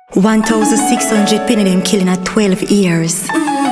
1,600 penny them killing at 12 years.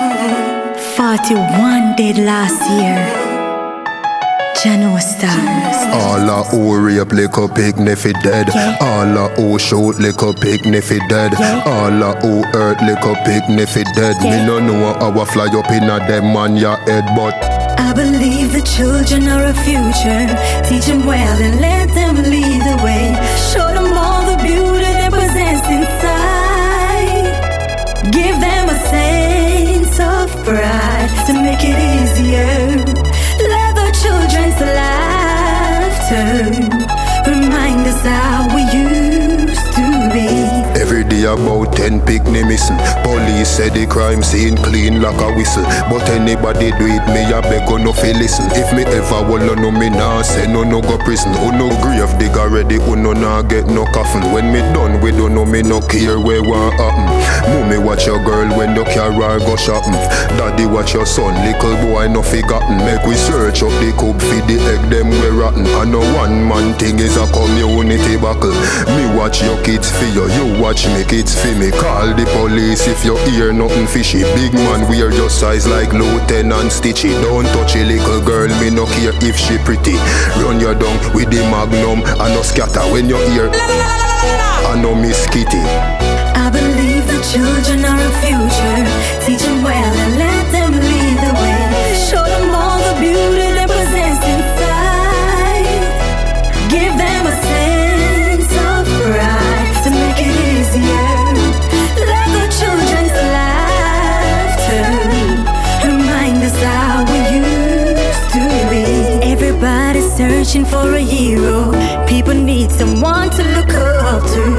41 dead last year. Jano stars. All a who rape like a pig if it dead. All a who shoot like a pig if it dead. All a who hurt like a pig if it dead. Me no know how I fly up in a them man your head, but I believe the children are a future. Teach them well and let them lead the way. Show them all the beauty they possess inside. Give them a sense of pride to make it easier. Let the children's laughter remind us how we used to be. every day about 10 picnic missing. Police say the crime scene clean like a whistle, but anybody do it, me a beg no fi listen. If me ever wanna know, me nah say no go prison. Who no grave dig already, who no nah get no coffin. When me done, we don't know, me no care where what happen. Mommy watch your girl when you carry her go shopping. Daddy watch your son, little boy no forgotten. Make we search up the coop, feed the egg them we rotten. I know one man thing is a community buckle. Me watch your kids for you, you watch me kids for me. Call the police if you hear nothing fishy. Big man wear your size like Lieutenant Stitchy. Don't touch a little girl, me no care if she pretty. Run your down with the magnum and no scatter when you hear I know Miss Kitty. I believe the children are a future. Teach them well and let them lead the way. Show them all the beauty they possess inside. Give them a sense of pride to make it easier. Let the children's laughter remind us how we used to be. Everybody's searching for a hero. People need someone to look up to.